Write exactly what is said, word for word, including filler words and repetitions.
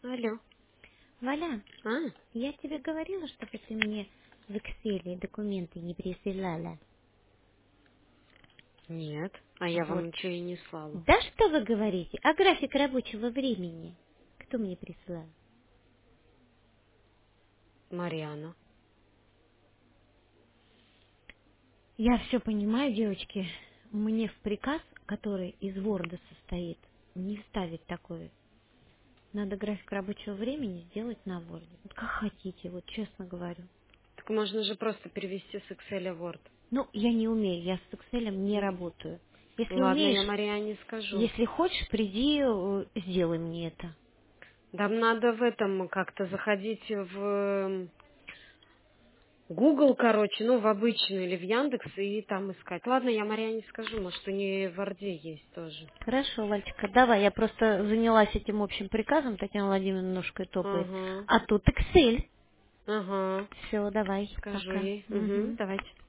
Алло. Валя, А? я тебе говорила, чтобы ты мне в Excel документы не присылала. Нет. А я Вот. вам ничего и не слала. Да что вы говорите? А график рабочего времени? Кто мне присылал? Марьяна. Я все понимаю, девочки. Мне в приказ, который из Word состоит, не вставить такое. Надо график рабочего времени сделать на Word. Вот как хотите, вот честно говорю. Так можно же просто перевести с Excel в Word. Ну, я не умею, я с Excel не работаю. Если Ладно, я умеешь, Марьяне скажу. если хочешь, приди, э, сделай мне это. Там надо в этом как-то заходить в эм, Google, короче, ну, в обычный или в Яндекс и там искать. Ладно, я Марьяне скажу, может, у нее в Орде есть тоже. Хорошо, Вальчика, давай, я просто занялась этим общим приказом, Татьяна Владимировна ножкой топает. Ага, А тут Excel. ага. Все, давай, Скажу пока. ей. Угу, Мгм. давайте.